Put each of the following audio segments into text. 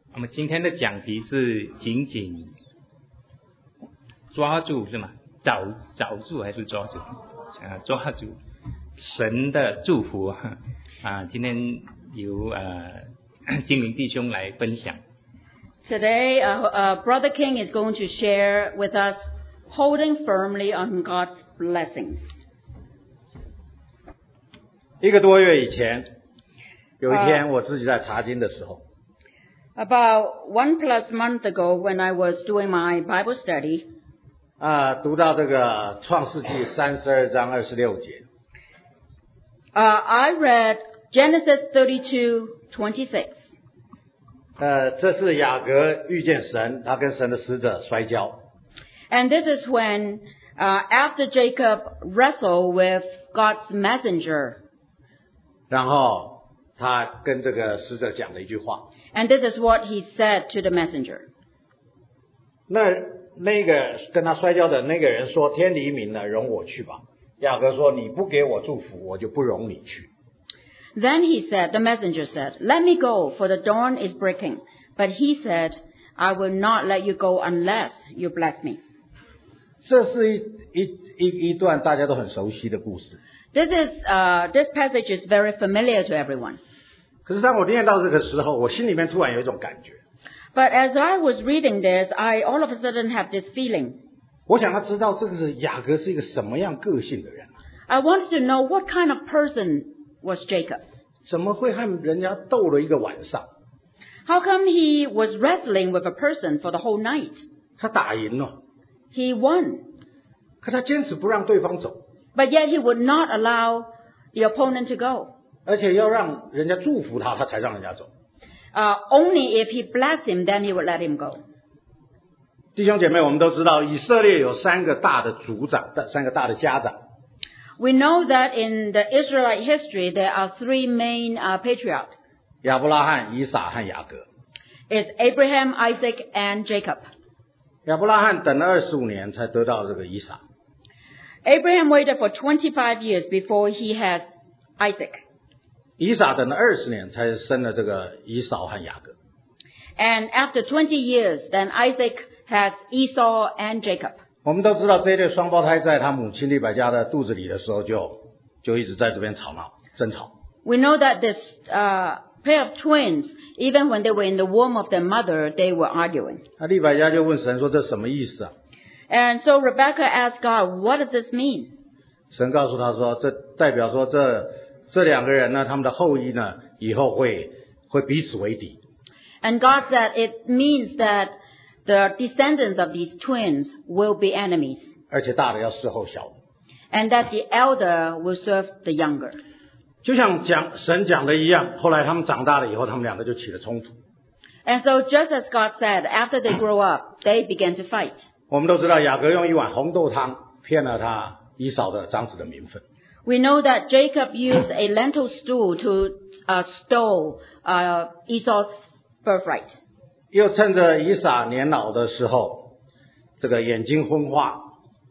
我们今天的讲题是紧紧抓住是吗？找住还是抓住？抓住神的祝福今天由金明弟兄来分享。 Today, Brother King is going to share with us holding firmly on God's blessings. 1个多月以前，有一天我自己在查经的时候。 About 1+ month ago, when I was doing my Bible study, 读到这个创世纪32章26节。 I read Genesis 32:26. 这是雅各遇见神，他跟神的使者摔跤。 And this is when, after Jacob wrestled with God's messenger, 然后他跟这个使者讲了一句话。 and this is what he said to the messenger. 那个跟他摔跤的那个人说：“天黎明了，容我去吧。”雅各说：“你不给我祝福，我就不容你去。” Then the messenger said, "Let me go, for the dawn is breaking." But he said, "I will not let you go unless you bless me." 这是一段大家都很熟悉的故事。 This passage is very familiar to everyone. 可是当我念到这个时候，我心里面突然有一种感觉。 But as I was reading this, I all of a sudden have this feeling. 我想要知道这个是雅各是一个什么样个性的人。 I wanted to know what kind of person was Jacob. 怎么会和人家斗了一个晚上？ How come he was wrestling with a person for the whole night? 他打赢了。 He won. 可他坚持不让对方走。 But yet he would not allow the opponent to go. 而且要让人家祝福他，他才让人家走。 Only if he blessed him, then he would let him go. 弟兄姐妹，我们都知道以色列有3个大的族长，3个大的家长。 We know that in the Israelite history, there are 3 main patriarchs. 亚伯拉罕、以撒和雅各。 It's Abraham, Isaac, and Jacob. 亚伯拉罕等了25年才得到这个以撒。 Abraham waited for 25 years before he has Isaac. 以撒等了20年才生了这个以扫和雅各。 And after 20 years, then Isaac has Esau and Jacob. 我们都知道这一对双胞胎在他母亲利百加的肚子里的时候就一直在这边争吵。 We know that this pair of twins, even when they were in the womb of their mother, they were arguing. 那利百加就问神说：“这什么意思啊？” And so Rebecca asked God, "What does this mean?" 神告诉他说：“这代表说这2个人呢，他们的后裔呢，以后会彼此为敌。” And God said it means that the descendants of these twins will be enemies. 而且大的要侍候小的。 And that the elder will serve the younger. 就像神讲的一样，后来他们长大了以后，他们2个就起了冲突。 And so just as God said, after they grow up, they began to fight. 我们都知道雅各用一碗红豆汤骗了他以扫的长子的名分。 We know that Jacob used a lentil stew to stole Esau's birthright. 又趁着以撒年老的时候，这个眼睛昏花。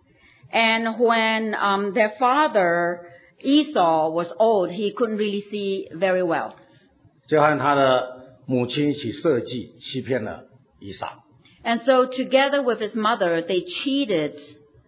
And when their father Esau was old, he couldn't really see very well. 就和他的母亲一起设计欺骗了以撒。 And so together with his mother, they cheated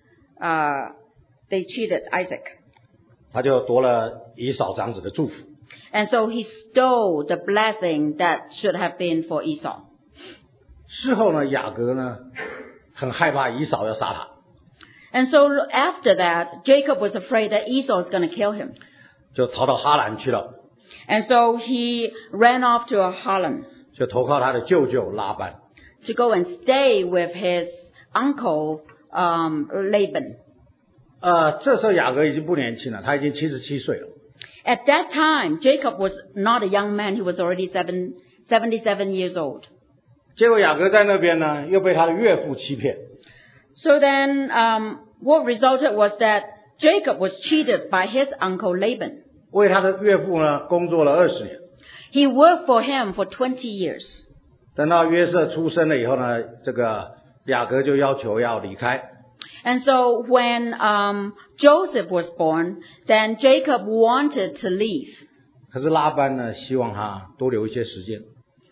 Isaac. 他就夺了以扫长子的祝福。 And so he stole the blessing that should have been for Esau. 事后呢，雅各呢很害怕以扫要杀他。 And so after that, Jacob was afraid that Esau is going to kill him. 就逃到哈兰去了。 And so he ran off to Haran. 就投靠他的舅舅拉班。 To go and stay with his uncle Laban. 这时候雅各已经不年轻了，他已经77岁了。 At that time, Jacob was not a young man. He was already 77 years old. 结果雅各在那边呢，又被他的岳父欺骗。 So then, what resulted was that Jacob was cheated by his uncle Laban. 为他的岳父呢工作了20年。 He worked for him for 20 years. 等到约瑟出生了以后呢，这个雅各就要求要离开。 And so when Joseph was born, then Jacob wanted to leave. 可是拉班呢，希望他多留一些时间。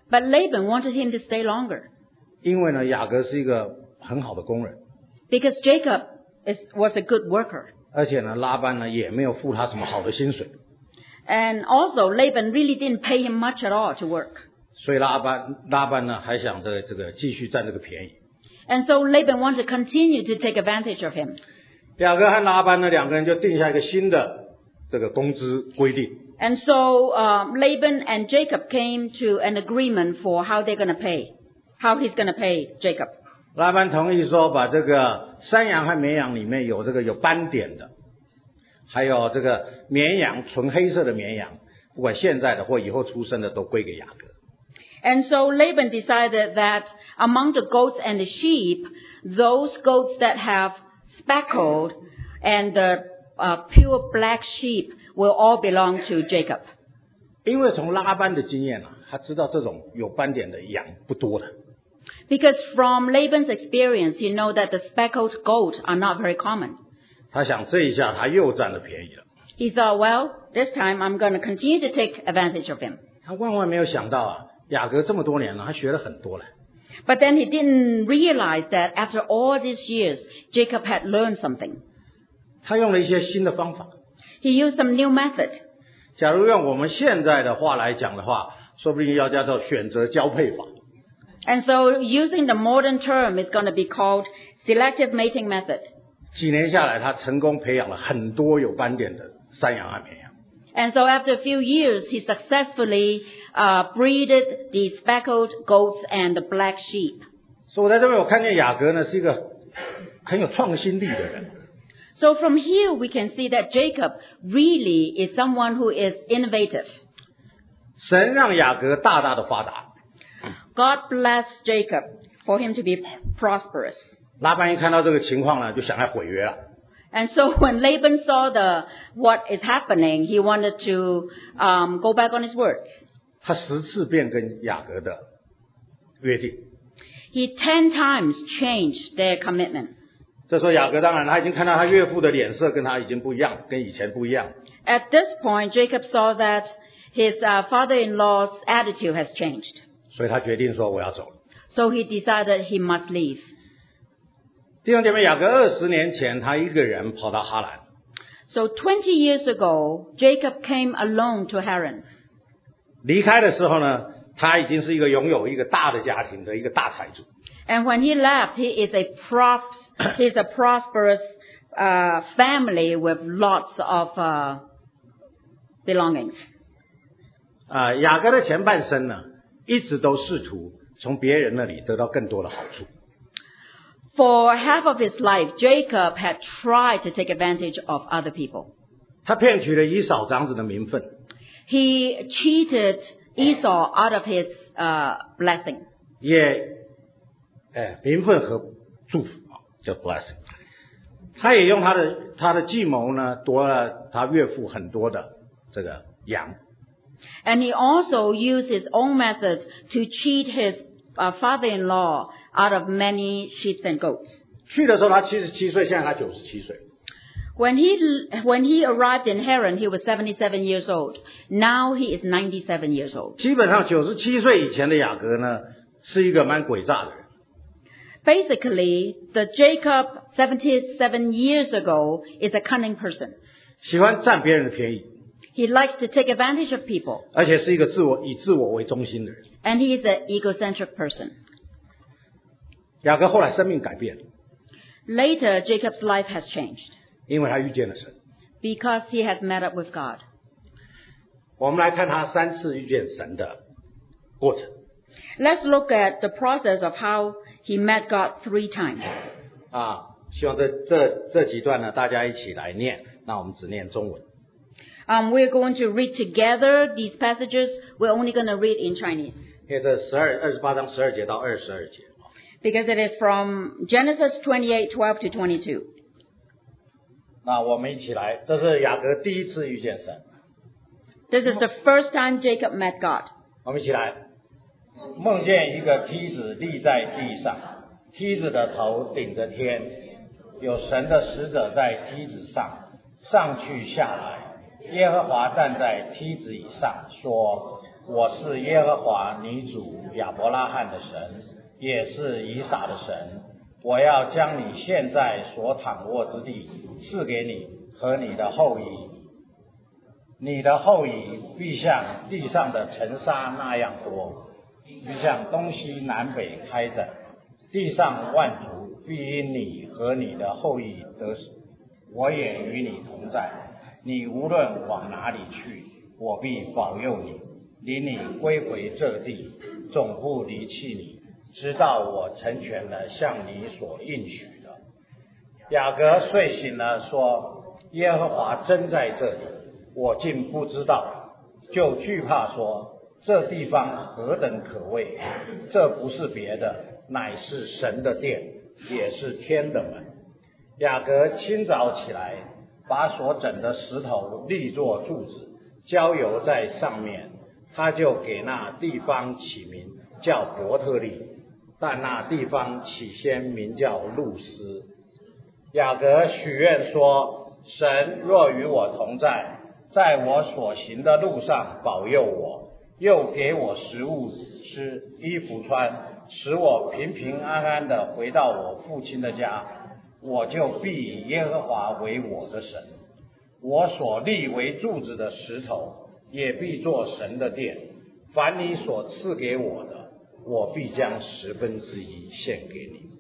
But Laban wanted him to stay longer 因为呢，雅各是一个很好的工人， because Jacob was a good worker. 而且呢，拉班呢也没有付他什么好的薪水， And also, Laban really didn't pay him much at all to work. 所以拉班呢还想这个继续占这个便宜。 And so Laban wanted to continue to take advantage of him. 雅各和拉班呢两个人就定下一个新的这个工资规定。 And so Laban and Jacob came to an agreement for how they're going to pay, how he's going to pay Jacob. 拉班同意说，把这个山羊和绵羊里面有斑点的，还有这个绵羊纯黑色的绵羊，不管现在的或以后出生的，都归给雅各。 And so Laban decided that among the goats and the sheep, those goats that have speckled and the pure black sheep will all belong to Jacob. 因为从拉班的经验啊，他知道这种有斑点的羊不多的。 Because from Laban's experience, you know that the speckled goat are not very common. 他想这一下他又占了便宜了。 He thought, well, this time I'm going to continue to take advantage of him. 他万万没有想到啊，雅各这么多年了，他学了很多了。 But then he didn't realize that after all these years, Jacob had learned something. 他用了一些新的方法。 He used some new method. 假如用我们现在的话来讲的话，说不定要叫做选择交配法。 And so using the modern term, it's going to be called selective mating method. 几年下来，他成功培养了很多有斑点的山羊和绵羊。 And so after a few years, he successfully breeded the speckled goats and the black sheep. 所以我在这边我看见雅各呢是一个很有创新力的人。 So from here, we can see that Jacob really is someone who is innovative. 神让雅各大大的发达。 God bless Jacob for him to be prosperous. 拉班一看到这个情况呢，就想来毁约了。 And so when Laban saw what is happening, he wanted to go back on his words. 他10次变更雅各的约定。 He 10 times changed their commitment. 这时候雅各当然他已经看到他岳父的脸色跟他已经不一样，跟以前不一样。 At this point, Jacob saw that his father-in-law's attitude has changed. 所以他决定说我要走了。 So he decided he must leave. 弟兄姐妹，雅各20年前他一个人跑到哈兰， So 20 years ago, Jacob came alone to Haran. 离开的时候呢，他已经是一个拥有一个大的家庭的一个大财主。 And when he left, he's a prosperous family with lots of belongings. 雅各的前半生呢，一直都试图从别人那里得到更多的好处。 For half of his life, Jacob had tried to take advantage of other people. 他骗取了以扫长子的名分， He cheated Esau out of his blessing. 名分和祝福叫 blessing。他也用他的计谋呢，夺了他岳父很多的这个羊。 And he also used his own method to cheat his father-in-law out of many sheep and goats. 去的时候他77岁，现在他97岁。 When he arrived in Haran, he was 77 years old. Now he is 97 years old. 基本上97岁以前的雅各呢，是一个蛮诡诈的人。 Basically, the Jacob 77 years ago is a cunning person. 喜欢占别人的便宜， He likes to take advantage of people. 而且是一个以自我为中心的人。 And he is an egocentric person. 雅各后来生命改变了， Later, Jacob's life has changed 因为他遇见了神。 because he has met up with God. 我们来看他3次遇见神的过程。 Let's look at the process of how he met God 3 times. 希望这几段呢，大家一起来念。那我们只念中文。 We're going to read together these passages. We're only going to read in Chinese 因为这28章12节到22节。 because it is from Genesis 28:12 to 22. 那我们一起来，这是雅各第一次遇见神。 This is the first time Jacob met God. 我们一起来，梦见一个梯子立在地上，梯子的头顶着天，有神的使者在梯子上，上去下来。耶和华站在梯子以上，说： 我是耶和华你主亚伯拉罕的神，也是以撒的神。我要将你现在所躺卧之地赐给你和你的后裔，你的后裔必像地上的尘沙那样多，必向东西南北开展。地上万族必因你和你的后裔得死，我也与你同在。你无论往哪里去，我必保佑你，领你归回这地，总不离弃你，直到我成全了向你所应许的。雅各睡醒了，说：耶和华真在这里，我竟不知道，就惧怕说：这地方何等可畏！这不是别的，乃是神的殿，也是天的门。雅各清早起来，把所整的石头立作柱子，浇油在上面，他就给那地方起名叫伯特利，但那地方起先名叫路斯。雅各许愿说：神若与我同在，在我所行的路上保佑我，又给我食物吃，衣服穿，使我平平安安地回到我父亲的家，我就必以耶和华为我的神。我所立为柱子的石头，也必做神的殿。凡你所赐给我的，我必将1/10献给你。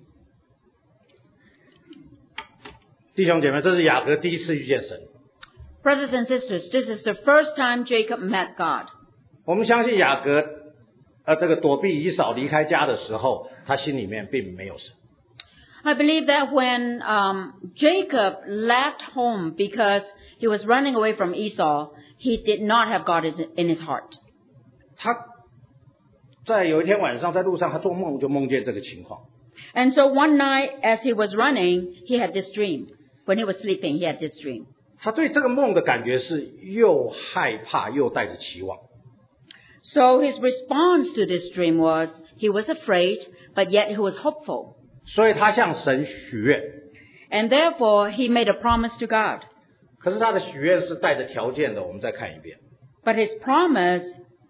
弟兄姐妹，这是雅各第一次遇见神。 Brothers and sisters, this is the first time Jacob met God. 我们相信雅各这个躲避以扫离开家的时候，他心里面并没有神。 I believe that when Jacob left home because he was running away from Esau, he did not have God in his heart. 他在有一天晚上在路上，他做梦就梦见这个情况。 And so one night as he was running, he had this dream. When he was sleeping, he had this dream. 他对这个梦的感觉是又害怕又带着期望。 So his response to this dream was, he was afraid, but yet he was hopeful. 所以他向神许愿。 And therefore, he made a promise to God. 可是他的许愿是带着条件的，我们再看一遍。 But his promise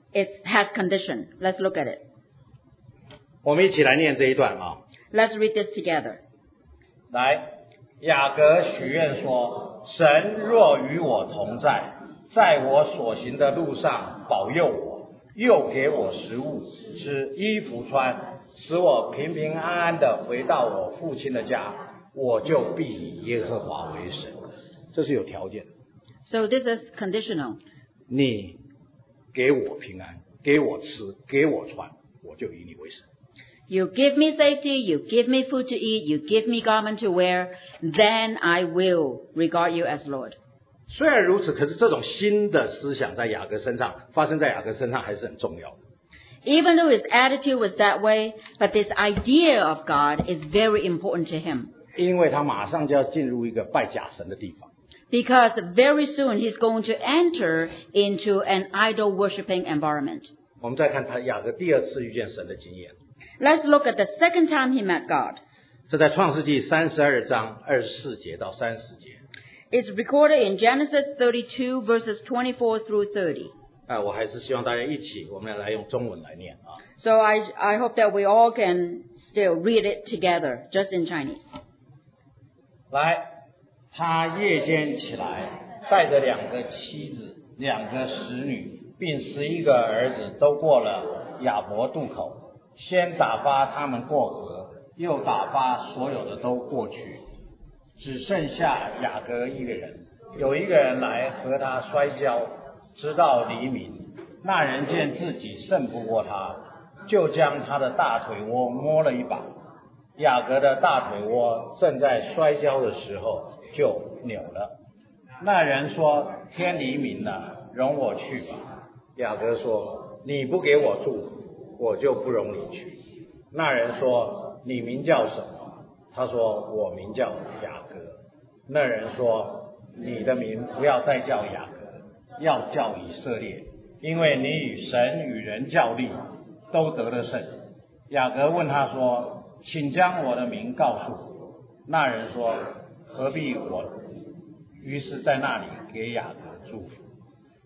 has condition. Let's look at it. 我们一起来念这一段啊。 Let's read this together. 来，雅各许愿说：神若与我同在，在我所行的路上保佑我，又给我食物吃，衣服穿，使我平平安安的回到我父亲的家，我就必以耶和华为神。这是有条件的。 So this is conditional. 你给我平安，给我吃，给我穿，我就以你为神。 You give me safety, you give me food to eat, you give me garment to wear, then I will regard you as Lord. 虽然如此，可是这种新的思想在雅各身上发生在雅各身上还是很重要的。 Even though his attitude was that way, but this idea of God is very important to him. 因为他马上就要进入一个拜假神的地方。 Because very soon he's going to enter into an idol-worshipping environment. 我们再看他雅各第二次遇见神的经验。 Let's look at the second time he met God. 这在创世纪32章24节到30节。 It's recorded in Genesis 32 verses 24 through 30. 我还是希望大家一起，我们来用中文来念啊。 So I hope that we all can still read it together, just in Chinese. 来，他夜间起来，带着2个妻子、2个使女，并11个儿子，都过了雅博渡口。先打发他们过河，又打发所有的都过去，只剩下雅各一个人。有一个人来和他摔跤，直到黎明。那人见自己胜不过他，就将他的大腿窝摸了一把。雅各的大腿窝正在摔跤的时候就扭了。那人说：天黎明了，容我去吧。雅各说：你不给我住，我就不容你去。那人说：你名叫什么？他说：我名叫雅各。那人说：你的名不要再叫雅各，要叫以色列，因为你与神与人较力，都得了胜。雅各问他说：请将我的名告诉我。那人说：何必我？于是在那里给雅各祝福。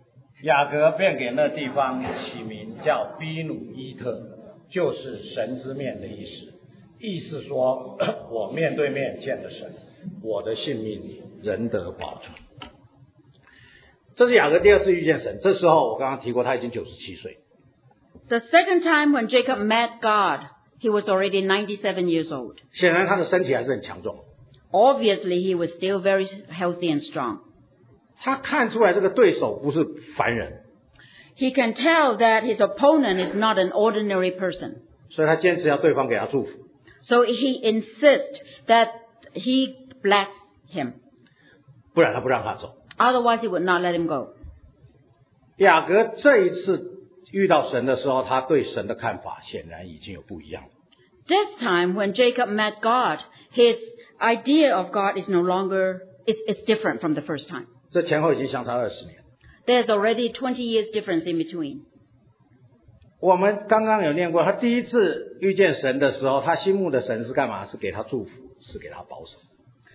雅各便给那地方起名叫比努伊特，就是神之面的意思，意思说我面对面见了神，我的性命仍得保存。这是雅各第二次遇见神，这时候我刚刚提过他已经97岁。 The second time when Jacob met God, he was already 97 years old. 显然他的身体还是很强壮。 Obviously, he was still very healthy and strong. 他看出来这个对手不是凡人， He can tell that his opponent is not an ordinary person. 所以他坚持要对方给他祝福。 So he insists that he bless him. 不然他不让他走。 Otherwise, he would not let him go. 雅各这一次遇到神的时候，他对神的看法显然已经有不一样了。 This time, when Jacob met God, his idea of God is no longer, is different from the first time. 这前后已经相差20年。 There's already 20 years difference in between. 我们刚刚有念过，他第一次遇见神的时候，他心目的神是干嘛？是给他祝福，是给他保守。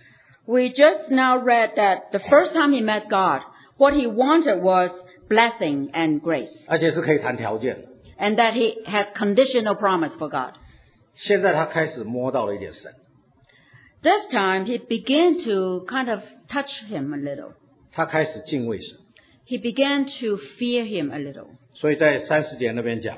We just now read that the first time he met God, what he wanted was blessing and grace, 而且是可以谈条件的。 and that he has conditional promise for God. 现在他开始摸到了一点神， This time he began to kind of touch him a little. 他开始敬畏神。 He began to fear him a little. 所以在30节那边讲，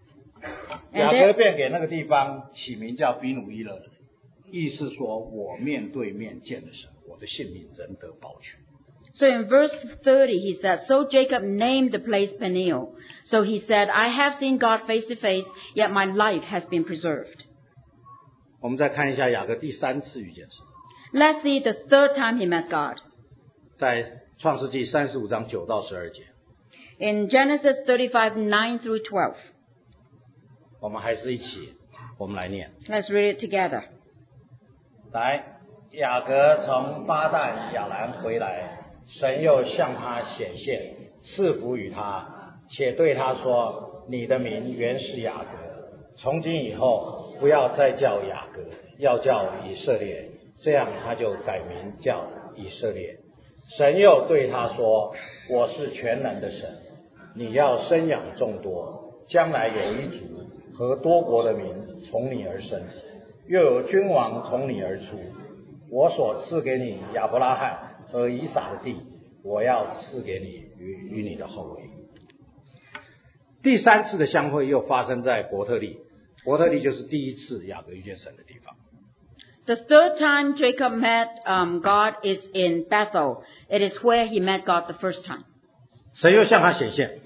And 雅 then- 各便给那个地方起名叫比努伊勒，意思说我面对面见了神，我的性命仍得保全。 So in verse 30 he said, So Jacob named the place Peniel. So he said, I have seen God face to face, yet my life has been preserved. 我们再看一下雅各第3次遇见神， Let's see the third time he met God. 在创世纪35章9到12节， In Genesis 35, 9 through 12. 我们还是一起，我们来念。 Let's read it together. 来，雅各从巴旦亚兰回来，神又向他显现，赐福与他，且对他说：“你的名原是雅各，从今以后不要再叫雅各，要叫以色列。”这样他就改名叫以色列。神又对他说：“我是全能的神，你要生养众多，将来有一族和多国的民从你而生，又有君王从你而出。我所赐给你亚伯拉罕和以撒的地，我要赐给你与你的后裔。”第3次的相会又发生在伯特利，伯特利就是第一次雅各遇见神的地方。 The third time Jacob met God is in Bethel. It is where he met God the first time. 神又向他显现，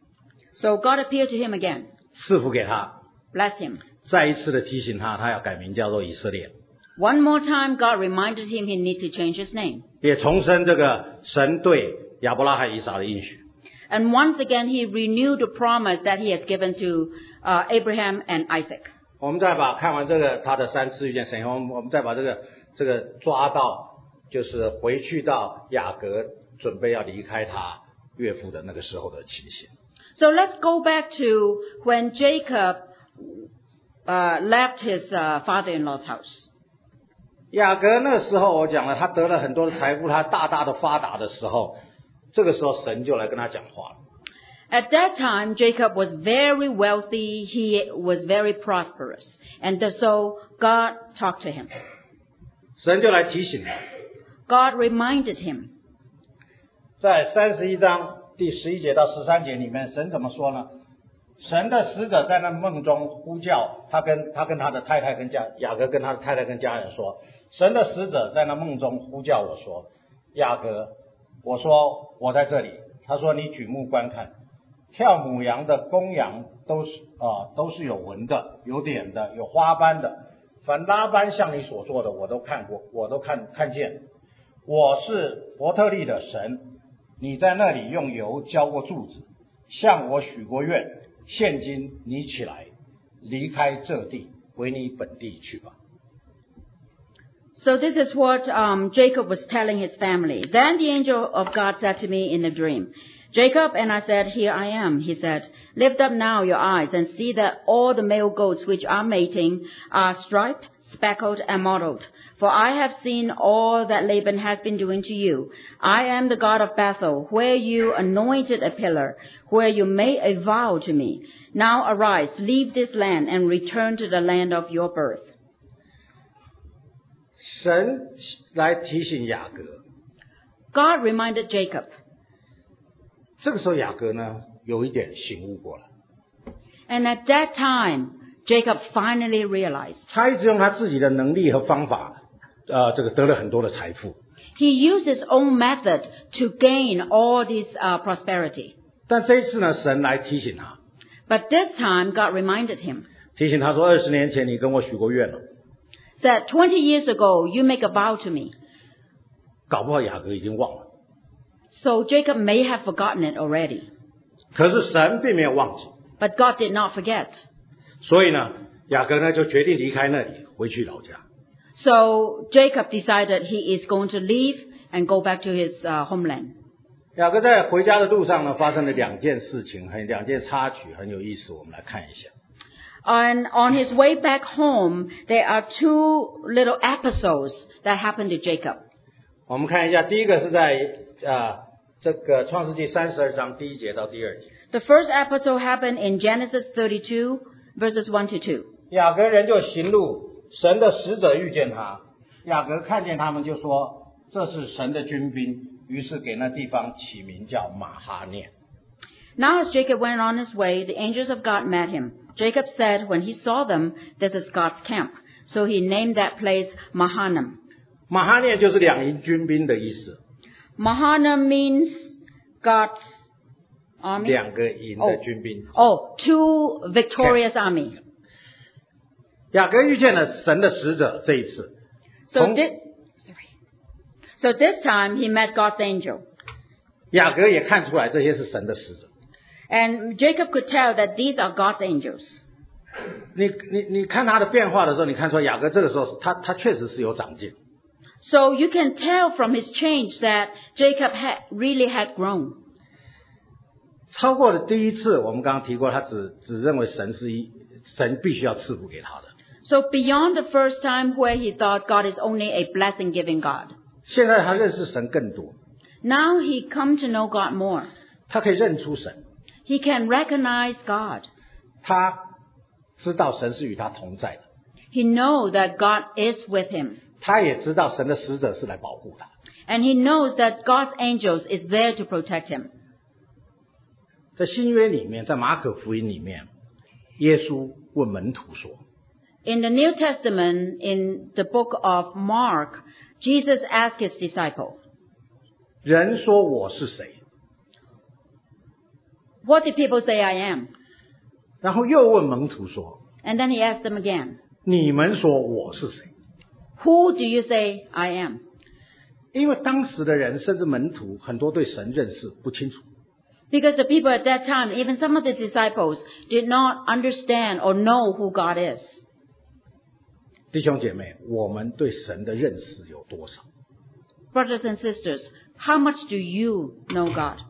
So God appeared to him again, 赐福给他， bless him. 再一次的提醒他，他要改名叫做以色列， One more time, God reminded him he needs to change his name. 也重申这个神对亚伯拉罕、以撒的应许。 And once again, he renewed the promise that he has given to Abraham and Isaac. 我们再看完这个他的3次遇见神以后，我们再把这个抓到，就是回去到雅各准备要离开他岳父的那个时候的情形。 So let's go back to when Jacob left his father-in-law's house. 雅各那时候我讲了，他得了很多的财富，他大大的发达的时候，这个时候神就来跟他讲话了。 At that time, Jacob was very wealthy. He was very prosperous. And so God talked to him. 神就来提醒他， God reminded him. 在31章第11节到13节里面，神怎么说呢？神的使者在那梦中呼叫他，跟他的太太雅各跟他的太太跟家人说，神的使者在那梦中呼叫我说，雅各，我说我在这里。他说你举目观看，跳母羊的公羊都是有纹的，有点的，有花斑的。凡拉班向你所做的，我都看过，我都看见。我是伯特利的神，你在那里用油浇过柱子，向我许过愿。现今你起来，离开这地，回你本地去吧。 So this is what Jacob was telling his family. Then the angel of God said to me in a dream, Jacob, and I said, Here I am. He said, Lift up now your eyes and see that all the male goats which are mating are striped, speckled, and mottled. For I have seen all that Laban has been doing to you. I am the God of Bethel, where you anointed a pillar, where you made a vow to me. Now arise, leave this land, and return to the land of your birth. 神来提醒雅各， God reminded Jacob. 这个时候雅各呢有一点醒悟过来， And at that time, Jacob finally realized. 他一直用他自己的能力和方法，这个得了很多的财富， He used his own method to gain all this prosperity. 但这一次呢，神来提醒他， But this time, God reminded him, 提醒他说，20年前你跟我许过愿了， said, 20 years ago, you make a vow to me. 搞不好雅各已经忘了， So Jacob may have forgotten it already. 可是神并没有忘记， But God did not forget. 所以呢，雅各呢就决定离开那里，回去老家。 So Jacob decided he is going to leave and go back to his homeland. 雅各在回家的路上呢，发生了两件事情，两件插曲，很有意思，我们来看一下。 And on his way back home, there are two little episodes that happened to Jacob. 我们看一下，第一个是在这个创世纪32章第1节到第2节。 The first episode happened in Genesis 32, verses 1 to 2. 雅各人就行路，神的使者遇见他，雅各看见他们就说：“这是神的军兵。”于是给那地方起名叫马哈念。 Now as Jacob went on his way, the angels of God met him. Jacob said when he saw them, "This is God's camp." So he named that place Mahanaim. 马哈念就是两营军兵的意思， Mahanaim means God's army. 两个营的军兵。 Oh, two victorious army. 雅各遇见了神的使者，这一次， So this time he met God's angel. 雅各也看出来这些是神的使者。 And Jacob could tell that these are God's angels. 你看他的变化的时候，你看出雅各这个时候他确实是有长进。 So you can tell from his change that Jacob really had grown. 超过了第一次，我们刚刚提过，他只认为神必须要赐福给他的。 So beyond the first time where he thought God is only a blessing-giving God. 现在他认识神更多， Now he come to know God more. 他可以认出神， He can recognize God. 他知道神是与他同在的， He know that God is with him. 他也知道神的使者是来保护他。 And he knows that God's angels is there to protect him. 在新约里面，在马可福音里面，耶稣问门徒说， In the New Testament, in the book of Mark, Jesus asked his disciple, 人说我是谁？ "What did people say I am?" 然后又问门徒说， And then he asked them again, 你们说我是谁？ "Who do you say I am?" 因为当时的人，甚至门徒，很多对神认识不清楚。 Because the people at that time, even some of the disciples, did not understand or know who God is. 弟兄姐妹，我们对神的认识有多少？ Brothers and sisters, how much do you know God?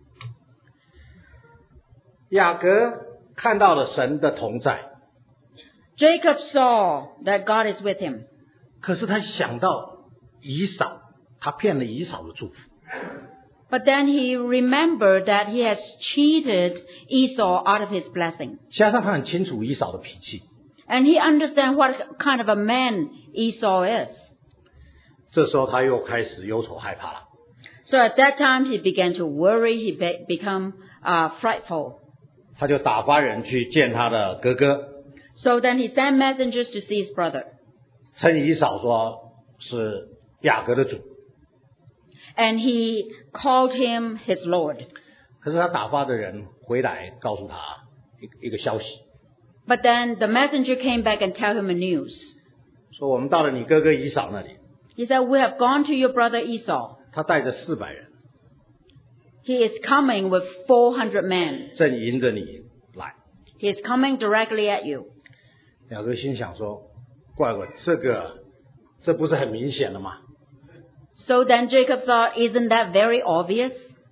雅各看到了神的同在， Jacob saw that God is with him. 可是他想到以扫，他骗了以扫的祝福。 But then he remembered that he has cheated Esau out of his blessing. 加上他很清楚以扫的脾气， And he understands what kind of a man Esau is. 这时候他又开始忧愁害怕了。 So at that time he began to worry, he become frightful. 他就打发人去见他的哥哥， So then he sent messengers to see his brother. 称以扫说是雅各的主。 And he called him his Lord. 可是他打发的人回来告诉他一个消息， But then the messenger came back and tell him a news. 说我们到了你哥哥以扫那里， He said, "We have gone to your brother Esau. 他带着400人， He is coming with 400 men. 正迎着你来。 He is coming directly at you." 雅各心想说，怪我这不是很明显了吗？ So then Jacob thought, isn't that very obvious?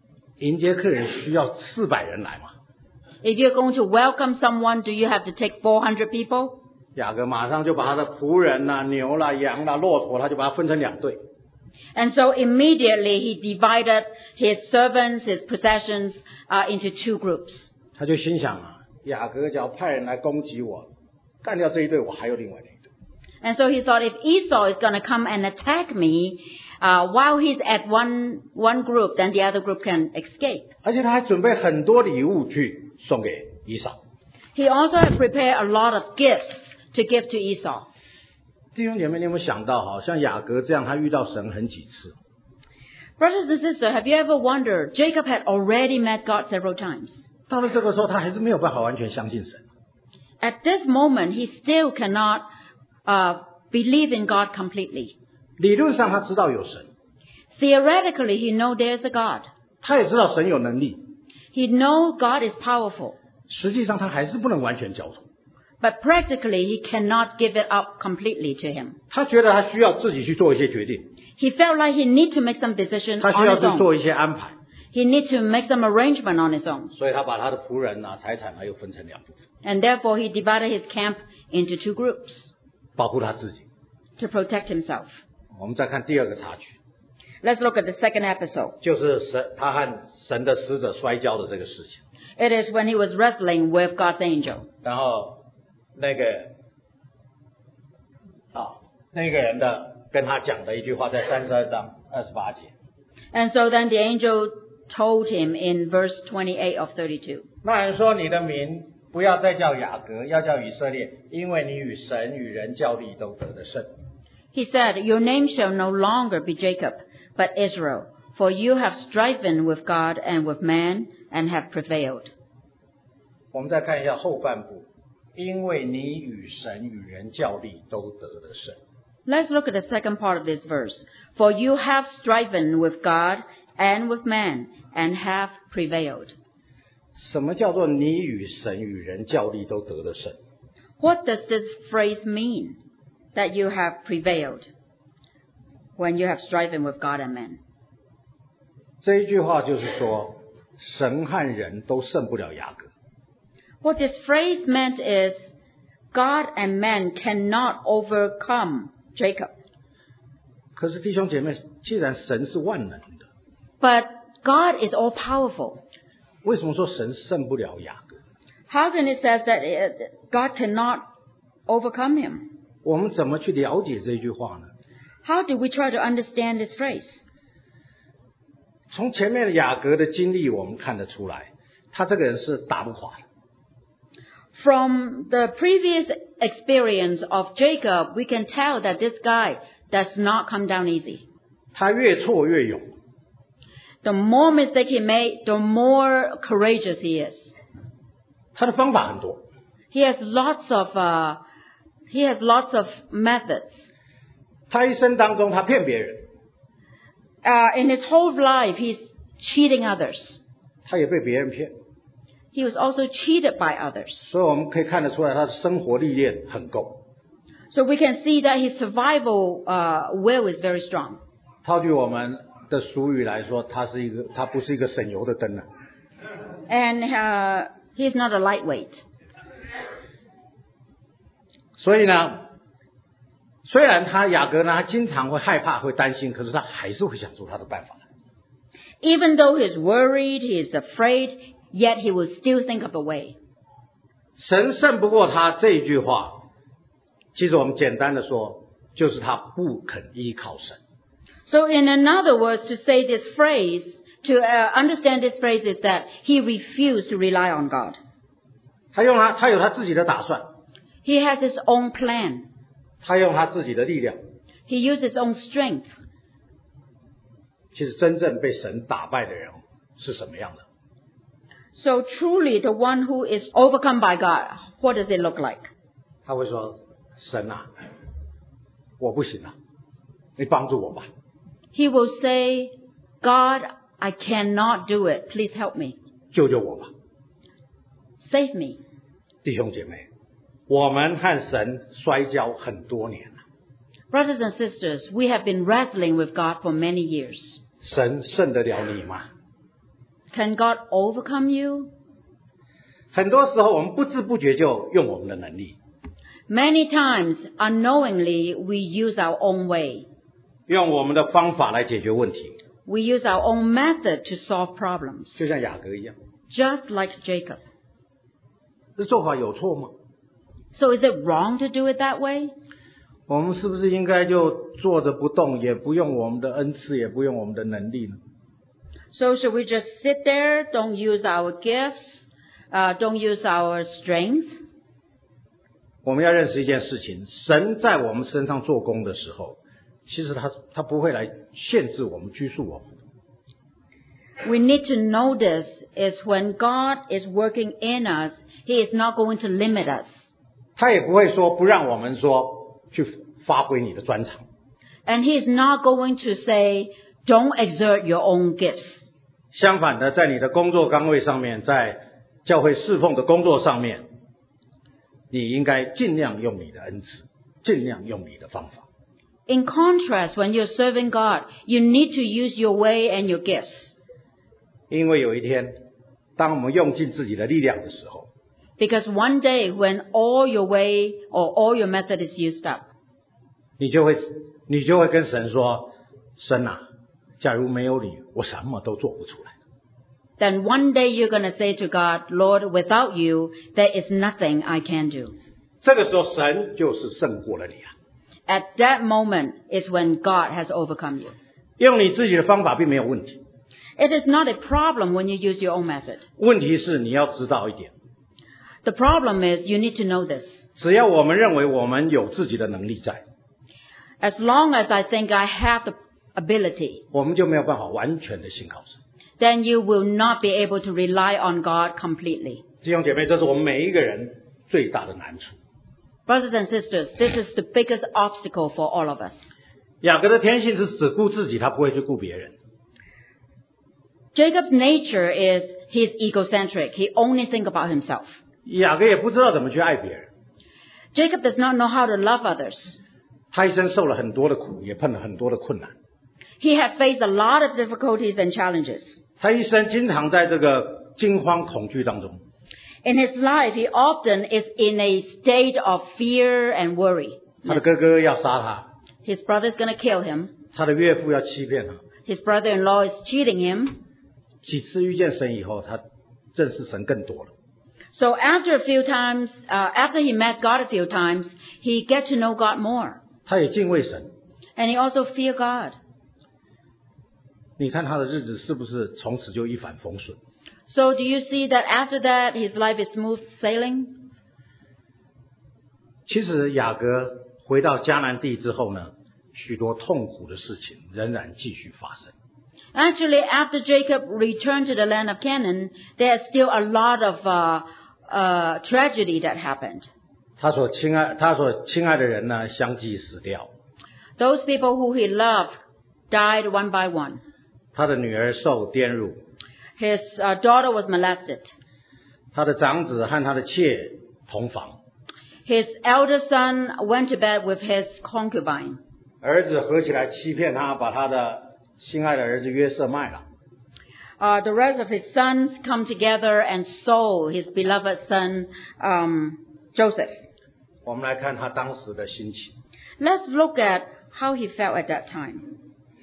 迎接客人需要400人来嘛？ If you're going to welcome someone, do you have to take 400 people? 雅各马上就把他的仆人啦、牛啦、羊啦、骆驼，他就把它分成2队。 And so immediately he divided his servants, his possessions, into 2 groups. 他就心想啊，雅各只要派人来攻击我，干掉这一队，我还有另外的一队。 And so he thought if Esau is going to come and attack me, while he's at one group, then the other group can escape. 而且他还准备很多礼物去送给以扫。 He also had prepared a lot of gifts to give to Esau. 弟兄姐妹，你有没有想到，好像雅各这样，他遇到神很几次？ Brothers and sisters, have you ever wondered, Jacob had already met God several times. 到了这个时候，他还是没有办法完全相信神。 At this moment, he still cannot believe in God completely. 理论上他知道有神， Theoretically, he knows there's a God. 他也知道神有能力， He knows God is powerful. 实际上他还是不能完全交托。 But practically, he cannot give it up completely to him. 他觉得他需要自己去做一些决定， He felt like he need to make some decisions 他需 on 要 his 去 own. 做一些安排， He need to make some arrangement on his own. 所以他把他的仆人啊、财产又分成2部分， And therefore, he divided his camp into 2 groups 保护他自己。 to protect himself. 我们再看第2个插曲， Let's look at the second episode. 就是他和神的使者摔跤的这个事情。 It is when he was wrestling with God's angel. 然后那个人的跟他讲的一句话，在32章28节。 And so then the angel told him in verse 28 of 32. 那人说：“你的名不要再叫雅各，要叫以色列，因为你与神与人较力都得的胜。” He said, Your name shall no longer be Jacob, but Israel, for you have striven with God and with man and have prevailed. 我们再看一下后半部，因为你与神与人较力都得的胜。 Let's look at the second part of this verse. For you have striven with God and with man and have prevailed. 什么叫做你与神与人较力都得的胜？ What does this phrase mean, that you have prevailed when you have striven with God and man? 这一句话就是说，神和人都胜不了雅各。 What this phrase meant is God and man cannot overcome Jacob. 可是弟兄姐妹，既然神是万能的， But God is all powerful. 为什么说神胜不了雅各？ How can it say that God cannot overcome him? 我们怎么去了解这句话呢？ How do we try to understand this phrase? 从前面的雅各的经历，我们看得出来，他这个人是打不垮的。 From the previous experience of Jacob, we can tell that this guy does not come down easy. 他越挫越勇， The more mistake he made, the more courageous he is. 他的方法很多。 He has lots of methods. 他一生当中，他骗别人， In his whole life, he's cheating others. 他也被别人骗， He was also cheated by others. 所以我们可以看得出来，他的生活历练很够。 So we can see that his survival will is very strong. 套句我们的俗语来说，他不是一个省油的灯啊。 And he's not a lightweight. 所以呢，虽然雅各呢，他经常会害怕、会担心，可是他还是会想出他的办法。 Even though he's worried, he's afraid, yet he will still think of a way. 神胜不过他这一句话，其实我们简单的说，就是他不肯依靠神。 So in another words, to say this phrase, to understand this phrase is that he refused to rely on God. 他有他自己的打算， He has his own plan. 他用他自己的力量。 He used his own strength. 其实真正被神打败的人是什么样的？ So truly, the one who is overcome by God, what does it look like? 他会说：“神啊，我不行了，你帮助我吧。” He will say, God, I cannot do it. Please help me. 救救我吧， Save me. 弟兄姐妹，我们和神摔跤很多年了， Brothers and sisters, we have been wrestling with God for many years. 神胜得了你吗？ Can God overcome you? 很多时候我们不知不觉就用我们的能力， Many times, unknowingly, we use our own way. 用我们的方法来解决问题， We use our own method to solve problems, 就像雅各一样。 just like Jacob. 这做法有错吗？ So is it wrong to do it that way? 我们是不是应该就坐着不动，也不用我们的恩赐，也不用我们的能力呢？ So should we just sit there, don't use our gifts, don't use our strength? 我们要认识一件事情，神在我们身上做工的时候，其实他不会来限制我们、拘束我们。 We need to know this is when God is working in us, He is not going to limit us. 他也不会说不让我们说去发挥你的专长。 And He is not going to say, don't exert your own gifts. 相反的，在你的工作岗位上面，在教会侍奉的工作上面，你应该尽量用你的恩赐，尽量用你的方法。 In contrast, when you're serving God, you need to use your way and your gifts. 因为有一天，当我们用尽自己的力量的时候， Because one day when all your way or all your method is used up, 你就会跟神说：“神啊，假如没有你，我什么都做不出来。” then one day you're going to say to God, Lord, without you, there is nothing I can do. 这个时候，神就是胜过了你啊！ At that moment is when God has overcome you. 用你自己的方法并没有问题， It is not a problem when you use your own method. 问题是你要知道一点， The problem is you need to know this. 只要我们认为我们有自己的能力在， As long as I think I have the ability, 我们就没有办法完全的信靠神。 then you will not be able to rely on God completely. 弟兄姐妹，这是我们每一个人最大的难处。 Brothers and sisters, this is the biggest obstacle for all of us. 雅各的天性是只顾自己，他不会去顾别人。 Jacob's nature is he's egocentric. He only think about himself. 雅各也不知道怎么去爱别人， Jacob does not know how to love others. 他一生受了很多的苦，也碰了很多的困难。 He had faced a lot of difficulties and challenges. 他一生经常在这个惊慌恐惧当中。 In his life, he often is in a state of fear and worry. 他的哥哥要杀他， His brother's going to kill him. 他的岳父要欺骗他。 His brother-in-law is cheating him. 几次遇见神以后，他认识神更多了。 So after he met God a few times, he get to know God more. 他也敬畏神。 And he also fear God. 你看他的日子是不是从此就一帆风顺？ So do you see that after that, his life is smooth sailing? 其实雅各回到迦南地之后呢，许多痛苦的事情仍然继续发生。 Actually, after Jacob returned to the land of Canaan, there's still a lot of tragedy that happened. 他所亲爱的人呢，相继死掉。 Those people who he loved died one by one. 他的女儿受玷辱， His daughter was molested. 他的长子和他的妾同房， His elder son went to bed with his concubine. 儿子合起来欺骗他，把他的心爱的儿子约瑟卖了。 The rest of his sons come together and sold his beloved son, Joseph. 我们来看他当时的心情。 Let's look at how he felt at that time.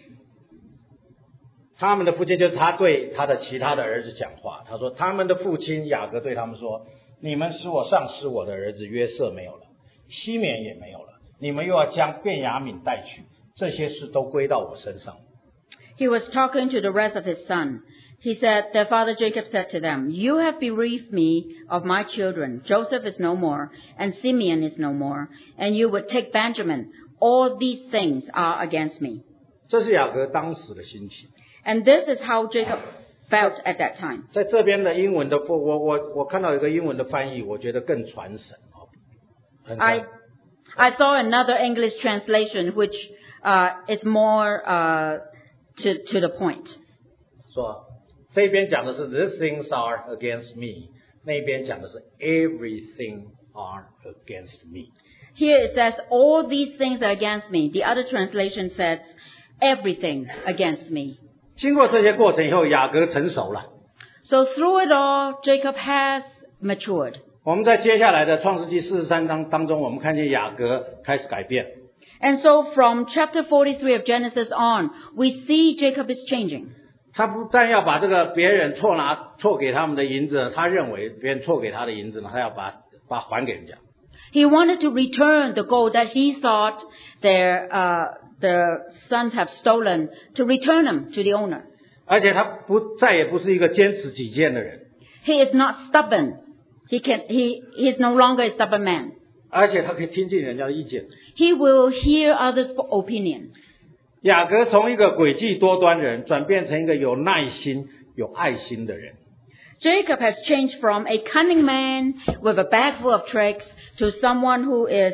他们的父亲就是他对他的其他的儿子讲话，他说他们的父亲雅各对他们说，你们使我丧失我的儿子约瑟没有了，西缅也没有了，你们又要将便雅悯带去，这些事都归到我身上。 He was talking to the rest of his son. He said, their father Jacob said to them, you have bereaved me of my children. Joseph is no more, and Simeon is no more, and you would take Benjamin. All these things are against me. 这是雅各当时的心情。 And this is how Jacob felt at that time. 在这边的英文的我看到有一个英文的翻译，我觉得更传神哦。很传 I saw another English translation which is more to the point. 说这边讲的是 "These things are against me"， 那边讲的是 "Everything are against me"。 Here it says, all these things are against me. The other translation says, everything against me. 经过这些过程以后，雅各成熟了。 So through it all, Jacob has matured. 我们在接下来的创世纪43章当中，我们看见雅各开始改变。 And so from chapter 43 of Genesis on, we see Jacob is changing. 他不但要把这个别人错给他们的银子，他认为别人错给他的银子呢，他要把还给人家。 He wanted to return the gold that he thought the sons have stolen, to return them to the owner. 而且他再也不是一个坚持己见的人。 He is not stubborn. He is no longer a stubborn man. 而且他可以听进人家的意见。 He will hear others' opinion. 雅各从一个诡计多端的人转变成一个有耐心、有爱心的人。 Jacob has changed from a cunning man with a bag full of tricks to someone who is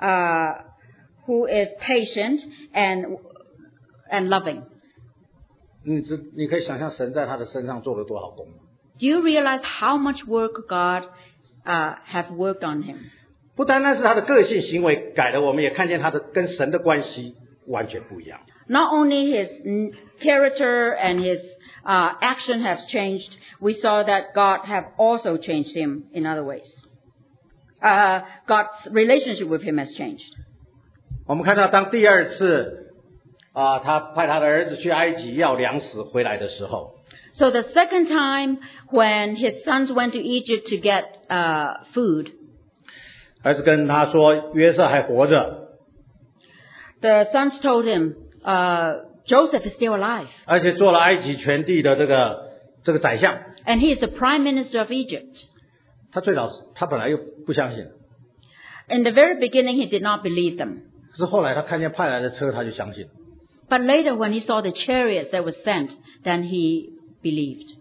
patient and loving. 你可以想象神在他的身上做了多少功。 Do you realize how much work God have worked on him? 不单单是他的个性行为改了，我们也看见他的跟神的关系完全不一样。 Not only his character and his action have changed, we saw that God have also changed him in other ways. God's relationship with him has changed. 我们看到当第二次他派他的儿子去埃及要粮食回来的时候， So the second time when his sons went to Egypt to get food, 儿子跟他说约瑟还活着， the sons told him, Joseph is still alive. 而且做了埃及全地的这个宰相。 And he is the prime minister of Egypt. 他本来又不相信， In the very beginning, he did not believe them. 可是后来他看见派来的车，他就相信。 But later, when he saw the chariots that were sent, then he believed.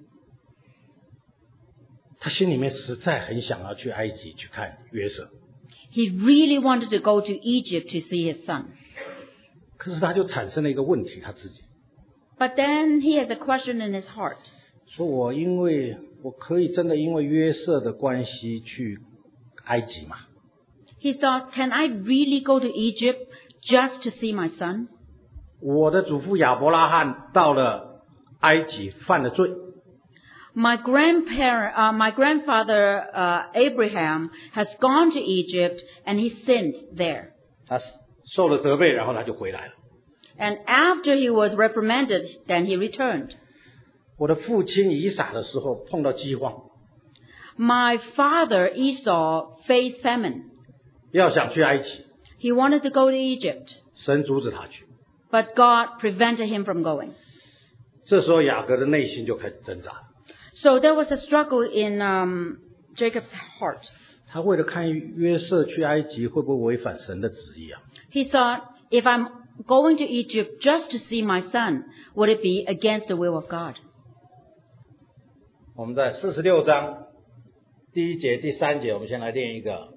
他心里面实在很想要去埃及去看约瑟， He really wanted to go to Egypt to see his son. 可是他就产生了一个问题，他自己 But then he has a question in his heart. 说：“我可以真的因为约瑟的关系去埃及吗？ He thought, can I really go to Egypt just to see my son? 我的祖父亚伯拉罕到了埃及犯了罪， My grandfather Abraham has gone to Egypt and he sinned there. 他受了责备，然后他就回来了。 And after he was reprimanded, then he returned. 我的父亲以撒的时候碰到饥荒， My father Esau faced famine. 要想去埃及， He wanted to go to Egypt, 神阻止他去。 but God prevented him from going. 这时候雅各的内心就开始挣扎， So there was a struggle in Jacob's heart. 他为了看约瑟去埃及会不会违反神的旨意啊？ He thought, if I'm going to Egypt just to see my son, would it be against the will of God? 我们在46章第1节、第3节，我们先来念一个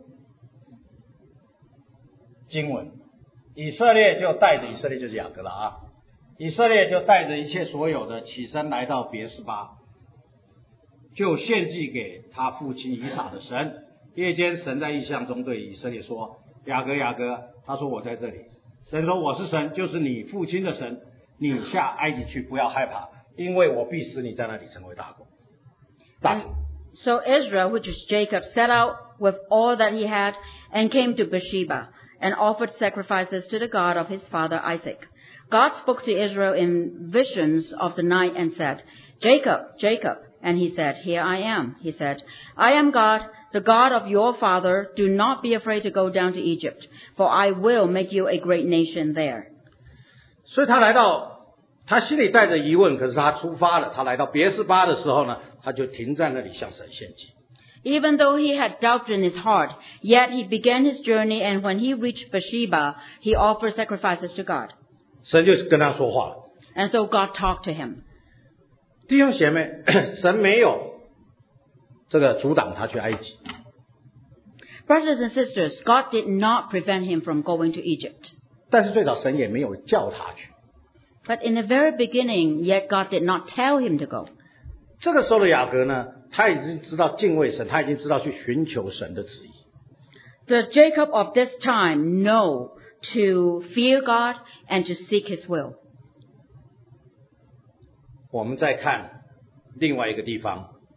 经文。以色列就是雅各了啊！以色列就带着一切所有的起身来到别是巴，就献祭给他父亲以撒的神。夜间神在异象中对以色列说：雅各，雅各，他说我在这里。神说我是神，就是你父亲的神，你下埃及去，不要害怕，因为我必使你在那里成为大国。 So Israel, which is Jacob, set out with all that he had and came to Beersheba and offered sacrifices to the God of his father Isaac. God spoke to Israel in visions of the night and said, Jacob, Jacob. And he said, Here I am. He said, I am God, the God of your father. Do not be afraid to go down to Egypt, for I will make you a great nation there. 所以他心里带着疑问，可是他出发了。他来到别是巴的时候呢，他就停在那里向神献祭。 Even though he had doubt in his heart, yet he began his journey, and when he reached Beersheba, he offered sacrifices to God. 神就跟他说话了。 And so God talked to him. 弟兄姐妹，神没有这个阻挡他去埃及， Brothers and sisters, God did not prevent him from going to Egypt. 但是最早神也没有叫他去。 But in the very beginning, yet God did not tell him to go. 这个时候的雅各呢，他已经知道敬畏神，他已经知道去寻求神的旨意。 The Jacob of this time know to fear God and to seek his will. 我们再看另外一个地方，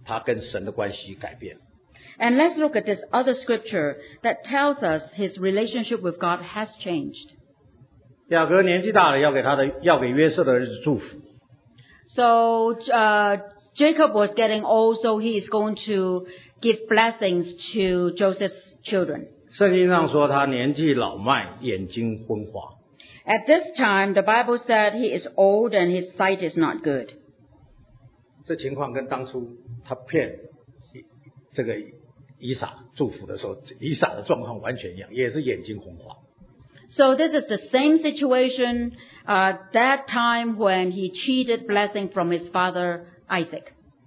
他跟神的关系改变。 And let's look at this other scripture that tells us his relationship with God has changed. 雅各年纪大了，要给约瑟的儿子祝福。 So Jacob was getting old, so he is going to give blessings to Joseph's children. 圣经上说他年纪老迈，眼睛昏花。 At this time, the Bible said he is old and his sight is not good. 这情况跟当初他骗这个以撒祝福的时候，以撒的状况完全一样，也是眼睛昏花。 So this is the same situation that time when he cheated blessing from his father Isaac.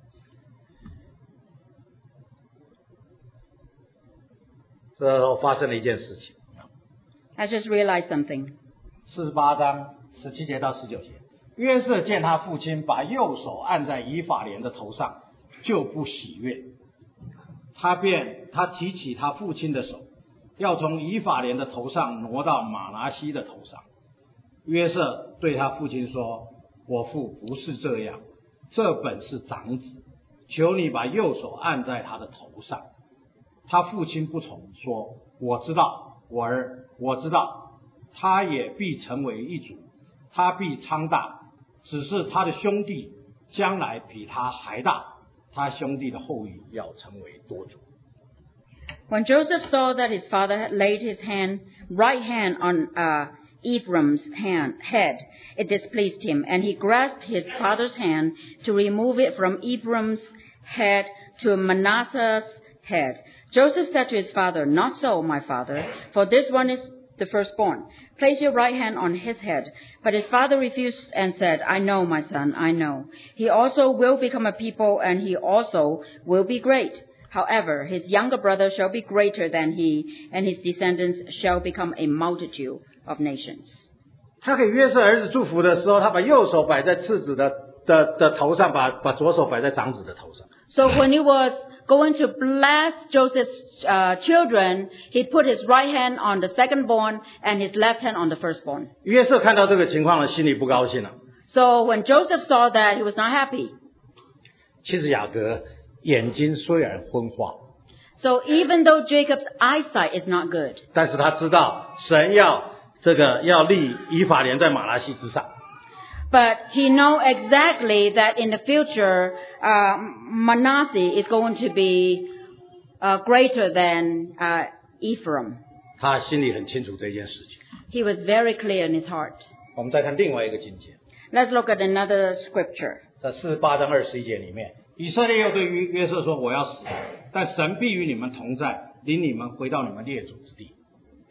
这时候发生了一件事情。 I just realized something. 48章17节到19节，约瑟见他父亲把右手按在以法莲的头上，就不喜悦。他提起他父亲的手，要从以法莲的头上挪到玛拿西的头上。约瑟对他父亲说：“我父不是这样，这本是长子，求你把右手按在他的头上。”他父亲不从，说：“我知道，我儿，我知道，他也必成为一族，他必昌大，只是他的兄弟将来比他还大，他兄弟的后裔要成为多族。” When Joseph saw that his father had laid his right hand on Ephraim's head, it displeased him, and he grasped his father's hand to remove it from Ephraim's head to Manasseh's head. Joseph said to his father, "Not so, my father, for this one is the firstborn. Place your right hand on his head." But his father refused and said, "I know, my son, I know. He also will become a people, and he also will be great. However, his younger brother shall be greater than he, and his descendants shall become a multitude of nations." 他给约瑟儿子祝福的时候，他把右手摆在次子的头上，把左手摆在长子的头上。 So when he was going to bless Joseph's children, he put his right hand on the secondborn and his left hand on the firstborn. 约瑟看到这个情况了，心里不高兴了。 So when Joseph saw that, he was not happy. 其实雅各眼睛虽然昏花， So even though Jacob's eyesight is not good, 但是他知道神要立以法莲在马拿西之上。 but he know exactly that in the future, Manasseh is going to be greater than Ephraim. 他心里很清楚这件事情。 He was very clear in his heart. 我们再看另外一个经节， Let's look at another scripture. 在48章21节里面，以色列又对约瑟说：“我要死了，但神必与你们同在，领你们回到你们列祖之地。”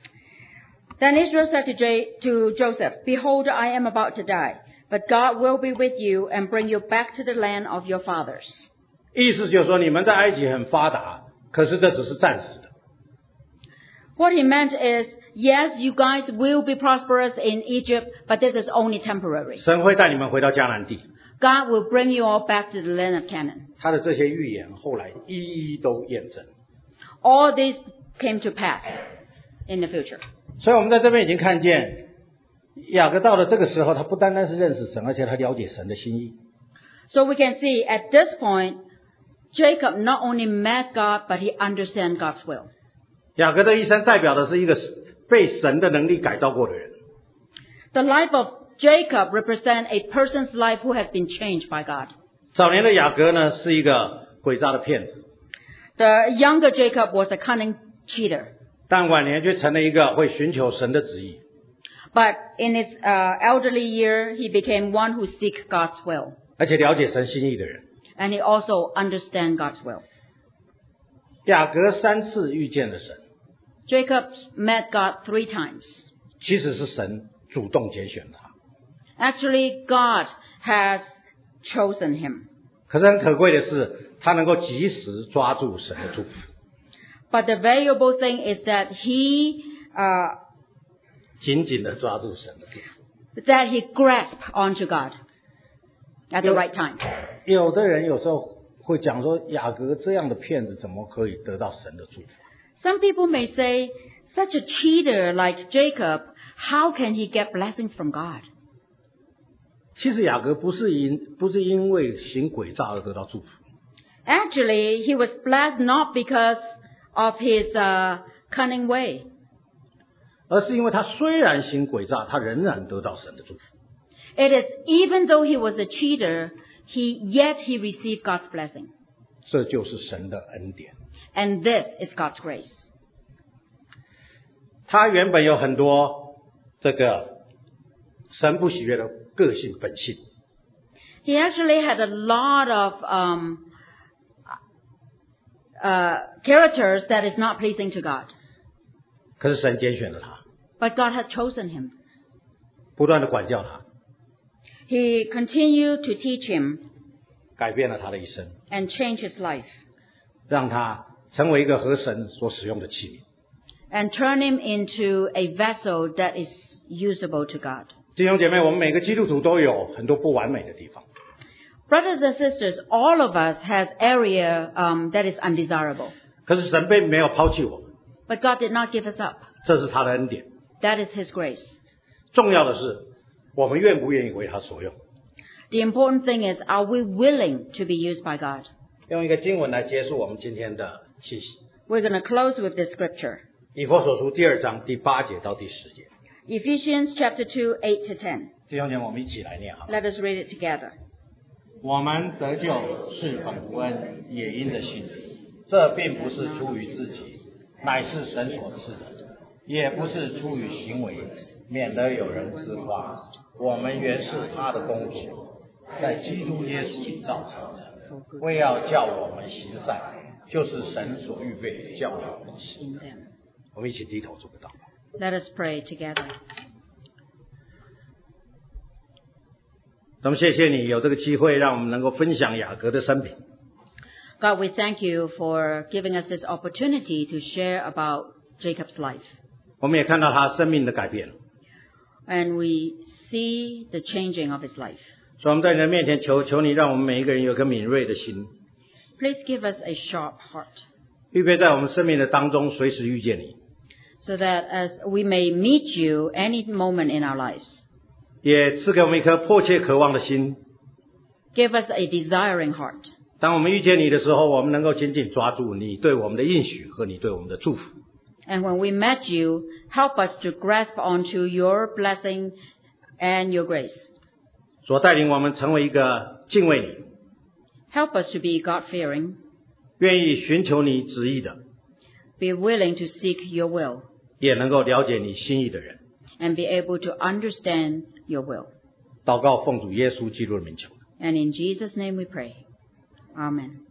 Then Israel said to Joseph, "Behold, I am about to die, but God will be with you and bring you back to the land of your fathers." 意思就是说，你们在埃及很发达，可是这只是暂时的。 What he meant is, yes, you guys will be prosperous in Egypt, but this is only temporary. 神会带你们回到迦南地。 God will bring you all back to the land of Canaan. 他的这些预言后来一一都验证。 All these came to pass in the future. 所以我们在这边已经看见，雅各到了这个时候，他不单单是认识神，而且他了解神的心意。 So we can see at this point, Jacob not only met God, but he understands God's will. 雅各的一生代表的是一个被神的能力改造过的人。 The life of Jacob represents a person's life who has been changed by God. 早年的雅各呢，是一个诡诈的骗子， The younger Jacob was a cunning cheater. 但晚年却成了一个会寻求神的旨意。 But in his elderly year, he became one who seeks God's will. 而且了解神心意的人。 And he also understands God's will. 雅各3次遇见了神， Jacob met God 3 times. 其实是神主动拣选他。 Actually, God has chosen him. 可是很可贵的是，他能够及时抓住神的祝福。 But the valuable thing is that he 紧紧的抓住神的祝福。 grasped onto God at the right time. 有的人有时候会讲说，雅各这样的骗子怎么可以得到神的祝福？ Some people may say, such a cheater like Jacob, how can he get blessings from God? 其实雅各不是因为行诡诈而得到祝福， Actually, he was blessed not because of his cunning way, 而是因为他虽然行诡诈，他仍然得到神的祝福。 it is even though he was a cheater, yet he received God's blessing. 这就是神的恩典。 And this is God's grace. 他原本有很多这个神不喜悦的个性本性， He actually had a lot of characters that is not pleasing to God. 可是神拣选了他， But God had chosen him. 不断的管教他， He continued to teach him 改变了他的一生， and change his life, 让他成为一个合神所使用的器皿。 and turn him into a vessel that is usable to God. 弟兄姐妹，我们每个基督徒都有很多不完美的地方， Brothers and sisters, all of us has area that is undesirable. 可是神并没有抛弃我们， But God did not give us up. 这是他的恩典。 That is His grace. 重要的是，我们愿不愿意为他所用。 The important thing is, are we willing to be used by God? 用一个经文来结束我们今天的信息， We're going to close with this scripture. 以弗所书2章第8节到第10节。 Ephesians chapter 2, 8 to 10. 弟兄姐妹，我们一起来念好。 Let us read it together. 我们得救是本乎恩，也因着信。这并不是出于自己，乃是神所赐的；也不是出于行为，免得有人自夸。我们原是他的工作，在基督耶稣里造成的，为要叫我们行善，就是神所预备叫我们行。 In them. 我们一起低头做个祷告。 Let us pray together. 那么谢谢你有这个机会，让我们能够分享雅各的生平。 God, we thank you for giving us this opportunity to share about Jacob's life. 我们也看到他生命的改变， And we see the changing of his life. 所以我们在你的面前求你，让我们每一个人有个敏锐的心， Please give us a sharp heart, 预备在我们生命的当中随时遇见你， so that as we may meet you any moment in our lives, 也赐给我们一颗迫切渴望的心。 give us a desiring heart. 当我们遇见你的时候，我们能够紧紧抓住你对我们的应许和你对我们的祝福。 And when we met you, help us to grasp onto your blessing and your grace. 所带领我们成为一个敬畏你、 Help us to be God-fearing, 愿意寻求你旨意的， be willing to seek your will, 也能够了解你心意的人。 and be able to understand your will. 祷告奉主耶稣基督的名求。 And in Jesus' name we pray. Amen.